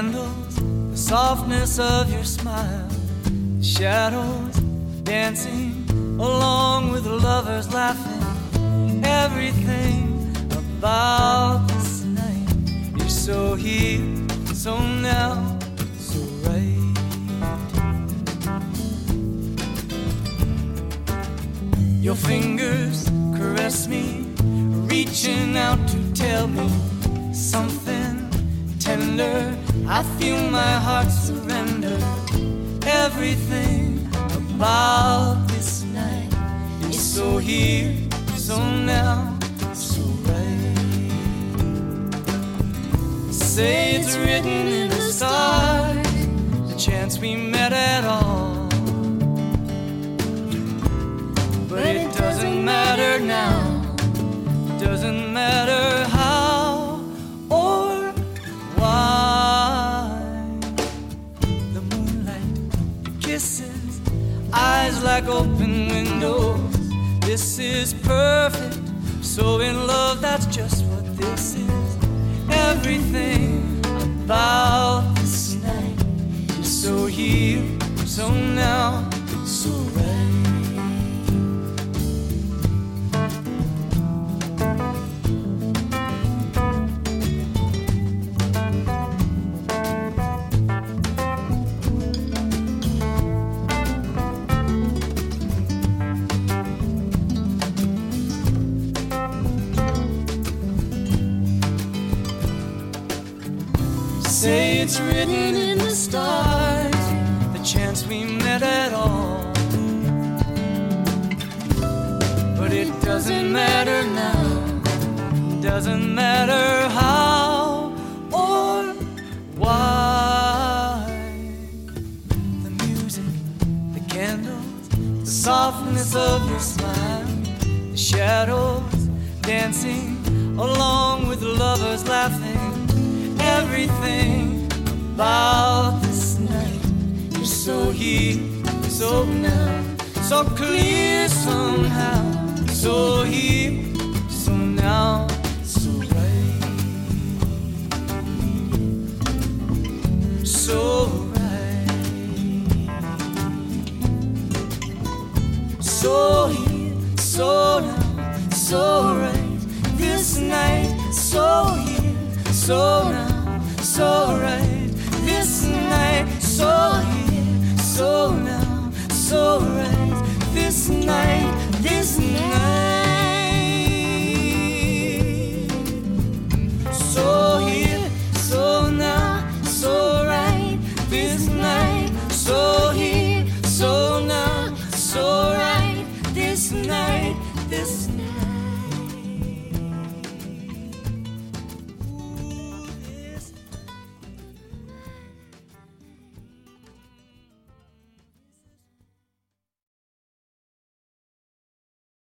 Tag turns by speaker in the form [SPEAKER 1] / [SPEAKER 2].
[SPEAKER 1] candles, the softness of your smile, the shadows dancing along with the lovers laughing. Everything about this night is so here, so now, so right. Your fingers caress me, reaching out to tell me something tender. I feel my heart surrender. Everything about this night is so here, so now, so right. Say it's written in the stars, the chance we met at all. But it doesn't matter now, it doesn't matter how or why. The moonlight, the kisses, eyes like open windows. This is perfect, so in love, that's just what this is. Everything about this night is so here, so now, so right. Say it's written in the stars, the chance we met at all. But it doesn't matter now, doesn't matter how or why. The music, the candles, the softness of your smile, the shadows dancing along with the lovers laughing. Everything about this night is so here, so now, so clear somehow, so here, so now, so right, so right, so here, so now, so right, this night, so here, so now, so right, this night, so here, so now, so right, this night, this night.